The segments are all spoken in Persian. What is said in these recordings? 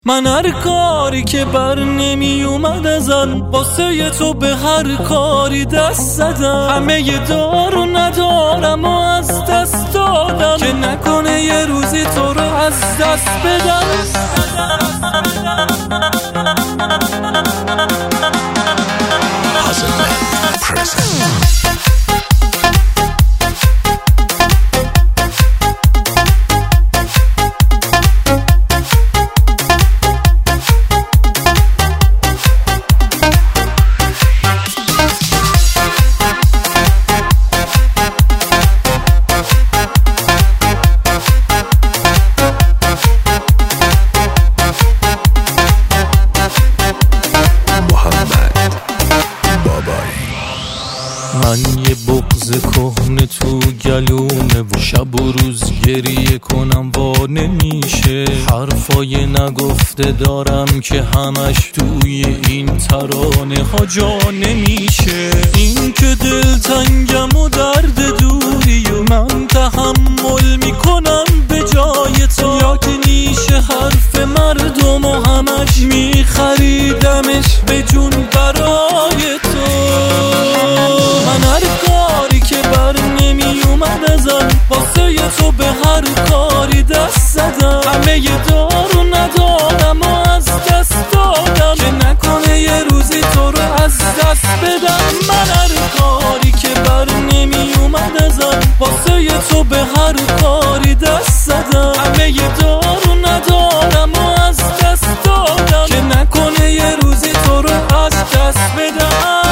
من هر کاری که بر نمی اومد ازم واسه تو به هر کاری دست زدم. همه دار و ندارم و از دست دادم که نکنه یه روزی تو رو از دست بدم. من یه بغض کهنه تو گلومه و شب و روز گریه کنم وا نمیشه. حرفای نگفته دارم که همش توی این ترانه ها جا نمیشه. این که دلتنگم و درد دوری و من تحمل میکنم به جای تو، یا که نیشه حرف مردم و همش میخریدمش به جون برای تو. من هر کاری که بر نمی اومد ازم واسه تو به هر کاری دست زدم. همه دار و ندارم و از دست دادم که نکنه یه روزی تو رو از دست بدم. من هر کاری که بر نمی اومد ازم واسه تو به هر کاری دست زدم. همه دار و ندارم و از دست دادم که نکنه یه روزی تو رو از دست بدم.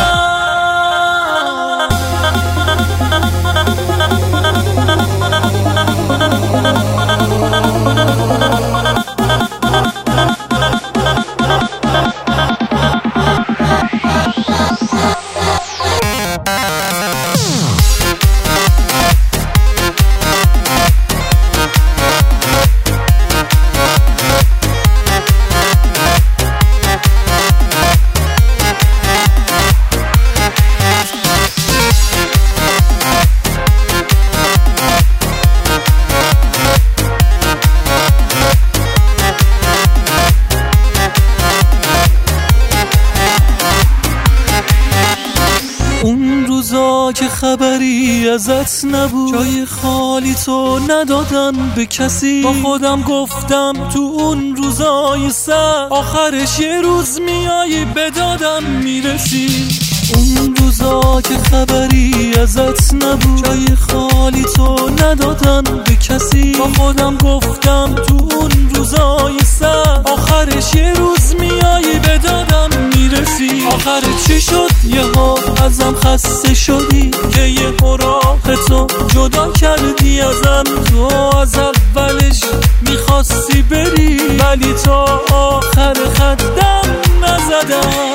اون روزا که خبری ازت نبود، جای خالی تو ندادم به کسی. با خودم گفتم تو اون روزای سر آخرش یه روز میایی به دادم میرسی. اون روزا که خبری ازت نبود، جای خالی تو ندادم به کسی. با خودم گفتم تو اون روزای سر آخرش یه روز میایی به دادم میرسی. آخر چی شد یهو ازم خسته شدی که یه راه تو جدا کردی ازم. تو از اولش میخواستی بری ولی تا آخر خطم نزدم.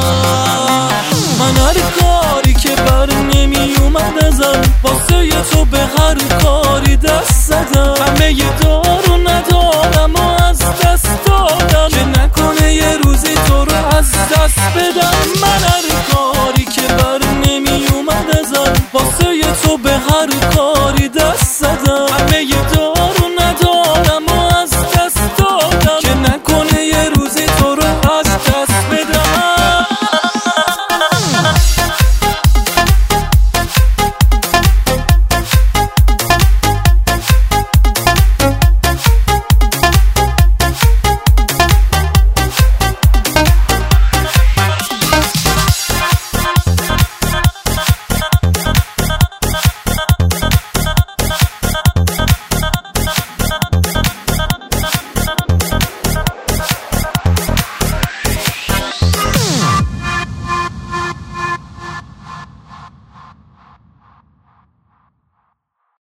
من هر کاری که بر نمی اومد ازم واسه تو به هر کاری دست زدم.